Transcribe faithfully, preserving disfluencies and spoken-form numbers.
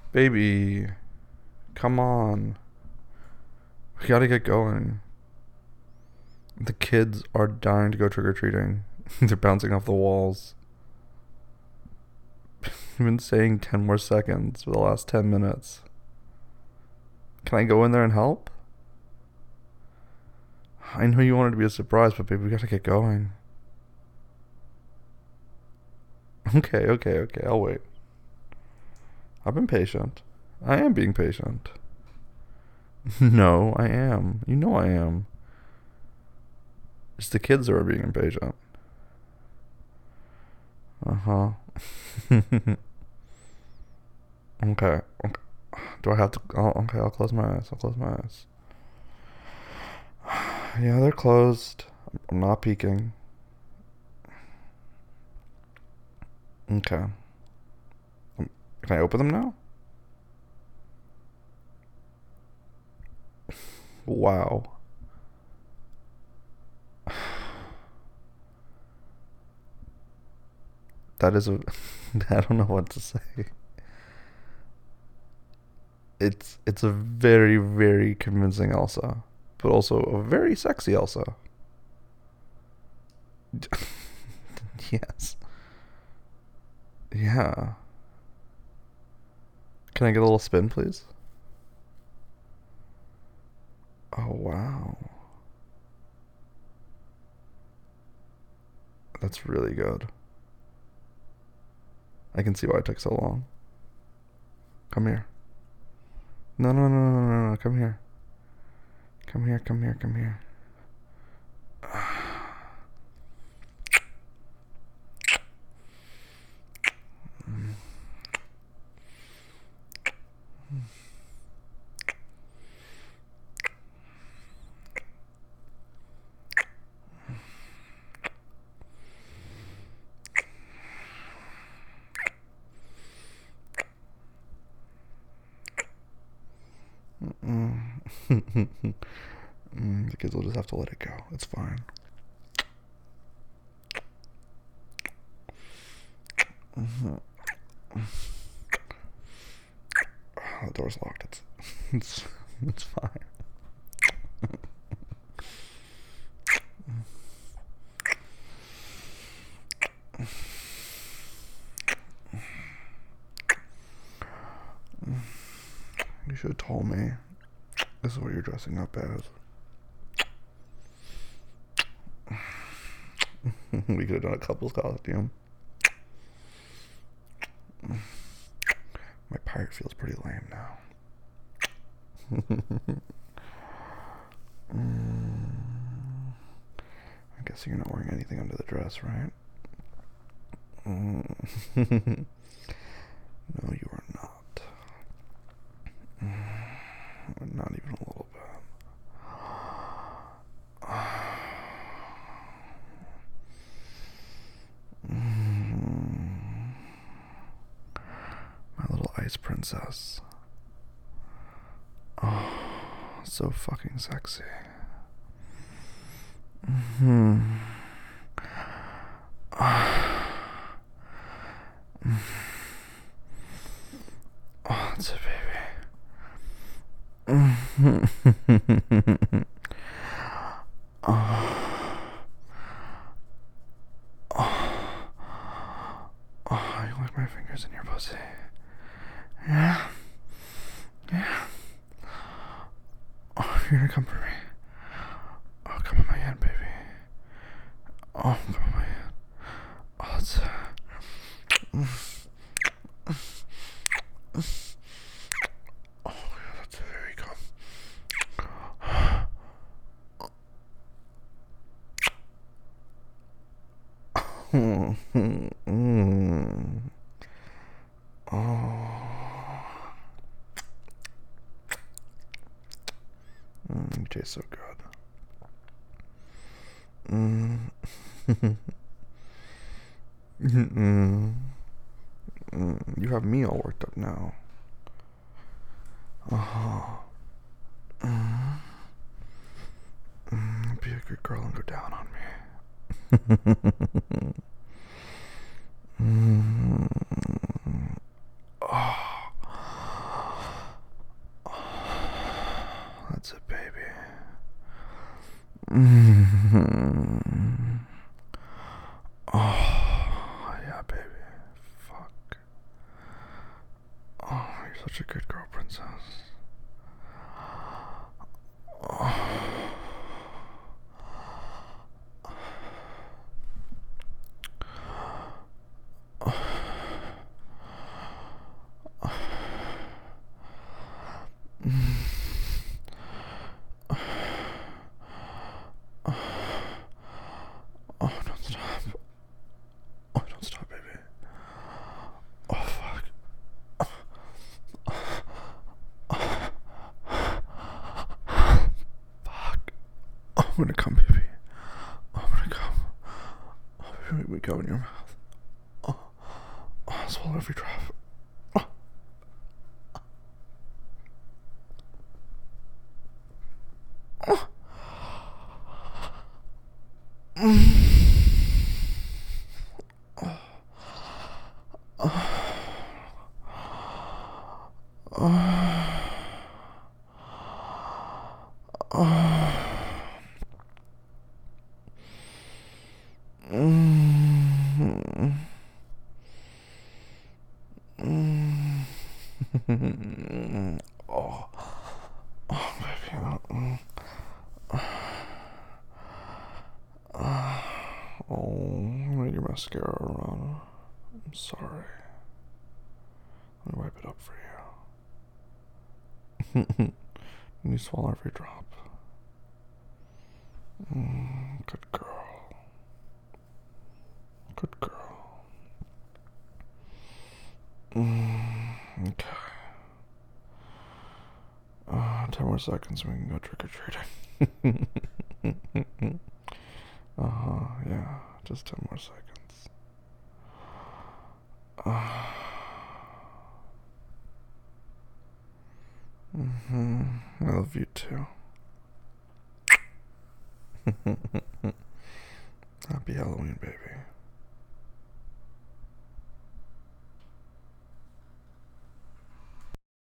Baby, come on. We gotta get going. The kids are dying to go trick or treating. They're bouncing off the walls. I've been saying ten more seconds for the last ten minutes. Can I go in there and help? I know you wanted to be a surprise, but baby, we gotta get going. Okay, okay, okay, I'll wait. I've been patient. I am being patient. No, I am. You know I am. It's the kids that are being impatient. Uh huh. Okay. Okay. Do I have to? Oh, okay, I'll close my eyes. I'll close my eyes. Yeah, they're closed. I'm not peeking. Okay. Um, Can I open them now? Wow. That is a. I don't know what to say. It's it's a very very convincing Elsa, but also a very sexy Elsa. Yes. Yeah. Can I get a little spin, please? Oh wow. That's really good. I can see why it took so long. Come here. No, no, no, no, no, no. Come here. Come here, come here, come here. Mm. Mm, the kids will just have to let it go. It's fine. Mm-hmm. Oh, the door's locked. It's it's it's fine. You should have told me. This is what you're dressing up as. We could have done a couple's costume. My pirate feels pretty lame now. mm, I guess you're not wearing anything under the dress, right? Mm. No, you are not. Mm, not even a little bit. Mm. My little ice princess. Oh, so fucking sexy. Hmm. Oh, it's a baby. Oh. Oh. Oh, you like my fingers in your pussy. Yeah. Yeah. Oh, you're gonna come for me. Oh, come on my hand, baby. Oh, come on my hand. Oh, it's. Mm. Oh, yeah, that's very good. Mm. Oh. Mm, you taste so good. Mm. Mm. Mm. You have me all worked up now. Oh. Mm. Mm. Be a good girl and go down on me. mm. Oh. That's it, baby. Mm-hmm. Oh, yeah, baby. Fuck. Oh, you're such a good girl, princess. Oh. Oh, don't stop. Oh, don't stop, baby. Oh, fuck. Fuck. Oh, I'm gonna come, baby. Oh, I'm gonna come. Oh, baby, make me go in your mouth. Oh, oh I'll swallow every drop. Oh. Oh. Mm. Oh, oh, baby. Oh, I made your mascara run. I'm sorry. Let me wipe it up for you. And you swallow every drop. Mm, good girl. Good girl. Mm, okay. Uh, ten more seconds and we can go trick-or-treating. Uh-huh, yeah. Just ten more seconds. Uh, mm-hmm. I love you too. Happy Halloween, baby.